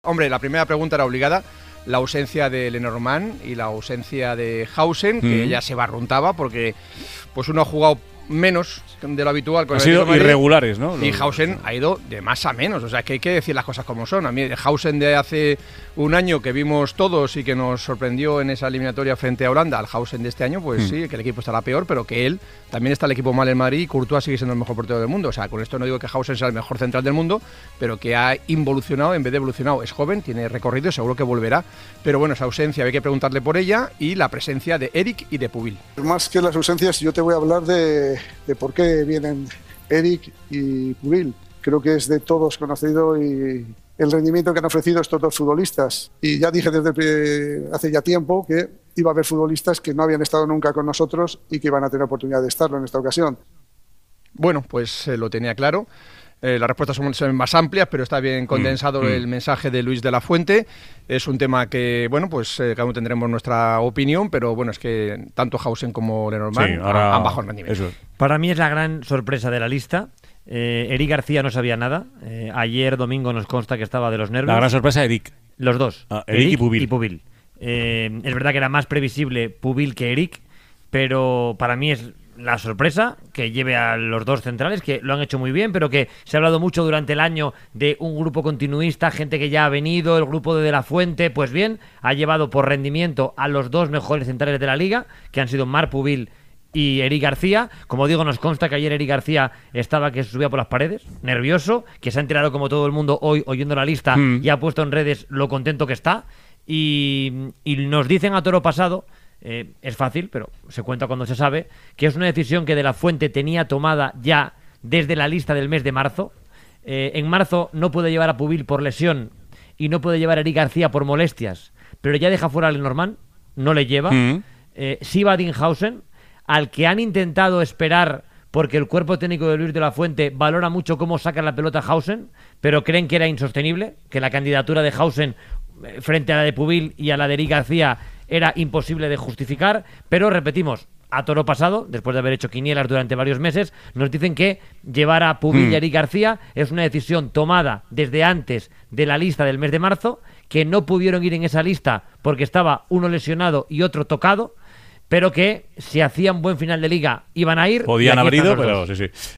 Hombre, la primera pregunta era obligada. La ausencia de Lenormand y la ausencia de Hausen, que ya se barruntaba porque pues uno ha jugado menos de lo habitual con han el sido Atlético de Madrid, irregulares, ¿no? Y Hausen ha ido de más a menos, o sea que hay que decir las cosas como son. A mí el Hausen de hace un año que vimos todos y que nos sorprendió en esa eliminatoria frente a Holanda, al Hausen de este año, pues sí, que el equipo estará peor, pero que él también está el equipo mal en Madrid y Courtois sigue siendo el mejor portero del mundo. O sea, con esto no digo que Hausen sea el mejor central del mundo, pero que ha involucionado en vez de evolucionado. Es joven, tiene recorrido, seguro que volverá, pero bueno, esa ausencia hay que preguntarle por ella, y la presencia de Eric y de Pubil. Más que las ausencias, yo te voy a hablar de por qué vienen Eric y Pubil. Creo que es de todos conocido y el rendimiento que han ofrecido estos dos futbolistas. Y ya dije desde hace ya tiempo que iba a haber futbolistas que no habían estado nunca con nosotros y que iban a tener oportunidad de estarlo en esta ocasión. Bueno, pues lo tenía claro. Las respuestas son más amplias, pero está bien condensado el mensaje de Luis de la Fuente. Es un tema que, bueno, pues cada uno tendremos nuestra opinión, pero bueno, es que tanto Hausen como Lenormand han bajado el rendimiento. Eso. Para mí es la gran sorpresa de la lista. Eric García no sabía nada. Ayer domingo nos consta que estaba de los nervios. La gran sorpresa, Eric. Los dos. Eric y Pubil. Es verdad que era más previsible Pubil que Eric, pero para mí es la sorpresa que lleve a los dos centrales, que lo han hecho muy bien, pero que se ha hablado mucho durante el año de un grupo continuista, gente que ya ha venido, el grupo de la Fuente. Pues bien, ha llevado por rendimiento a los dos mejores centrales de la liga, que han sido Marc Pubil y Eric García. Como digo, nos consta que ayer Eric García estaba que se subía por las paredes, nervioso, que se ha enterado como todo el mundo hoy oyendo la lista y ha puesto en redes lo contento que está. Y nos dicen a toro pasado, es fácil, pero se cuenta cuando se sabe, que es una decisión que de la Fuente tenía tomada ya desde la lista del mes de marzo. En marzo no puede llevar a Pubil por lesión y no puede llevar a Eric García por molestias, pero ya deja fuera a Lenormand, no le lleva. Sí va a Dinhausen, al que han intentado esperar porque el cuerpo técnico de Luis de la Fuente valora mucho cómo saca la pelota Hausen, pero creen que era insostenible, que la candidatura de Hausen frente a la de Pubil y a la de Eric García era imposible de justificar. Pero repetimos, a toro pasado, después de haber hecho quinielas durante varios meses, nos dicen que llevar a Pubil y a Eric García es una decisión tomada desde antes de la lista del mes de marzo, que no pudieron ir en esa lista porque estaba uno lesionado y otro tocado, pero que si hacían buen final de liga iban a ir. Podían haber ido, pero sí.